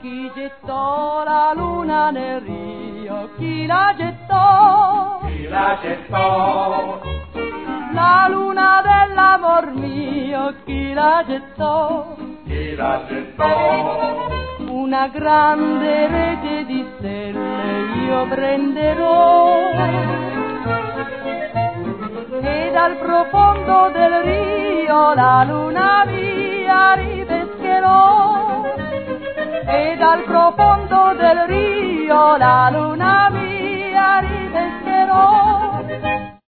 Chi gettò la luna nel rio? Chi la gettò? Chi la gettò? La luna dell'amor mio, chi la gettò? Chi la gettò? Una grande rete di stelle io prenderò e dal profondo del rio la luna mia ripescherò e dal profondo del rio la luna mia